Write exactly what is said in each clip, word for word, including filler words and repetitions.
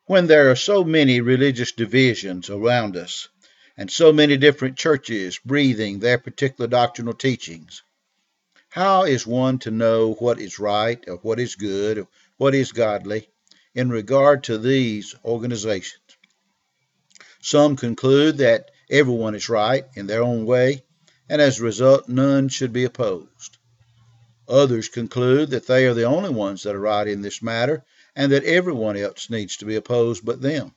When there are so many religious divisions around us and so many different churches breathing their particular doctrinal teachings, how is one to know what is right or what is good or what is godly in regard to these organizations? Some conclude that everyone is right in their own way, and as a result, none should be opposed. Others conclude that they are the only ones that are right in this matter, and that everyone else needs to be opposed but them.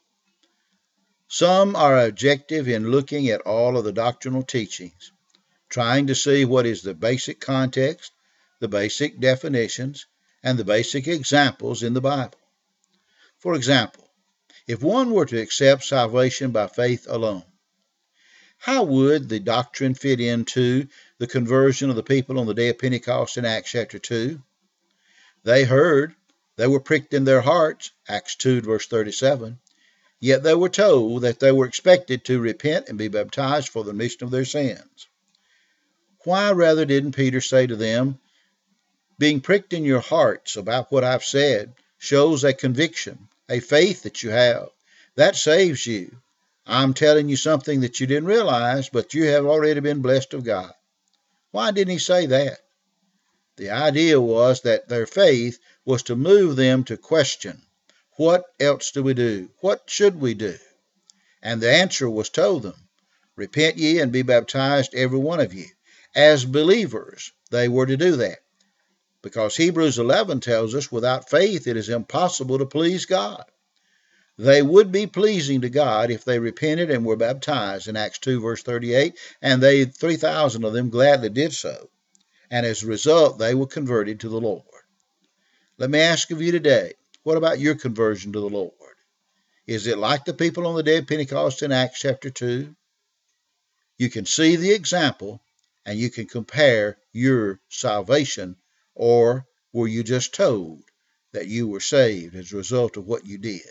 Some are objective in looking at all of the doctrinal teachings, trying to see what is the basic context, the basic definitions, and the basic examples in the Bible. For example, if one were to accept salvation by faith alone, how would the doctrine fit into the conversion of the people on the day of Pentecost in Acts chapter two? They heard, they were pricked in their hearts, Acts two verse thirty-seven, yet they were told that they were expected to repent and be baptized for the remission of their sins. Why rather didn't Peter say to them, being pricked in your hearts about what I've said shows a conviction, a faith that you have. That saves you. I'm telling you something that you didn't realize, but you have already been blessed of God. Why didn't he say that? The idea was that their faith was to move them to question, what else do we do? What should we do? And the answer was told them, repent ye and be baptized, every one of you. As believers, they were to do that. Because Hebrews eleven tells us, without faith it is impossible to please God. They would be pleasing to God if they repented and were baptized in Acts two verse thirty-eight, and they, three thousand of them, gladly did so. And as a result, they were converted to the Lord. Let me ask of you today, what about your conversion to the Lord? Is it like the people on the day of Pentecost in Acts chapter two? You can see the example, and you can compare your salvation, or were you just told that you were saved as a result of what you did?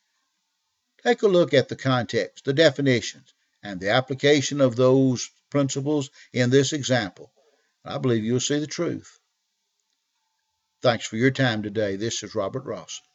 Take a look at the context, the definitions, and the application of those principles in this example. I believe you'll see the truth. Thanks for your time today. This is Robert Ross.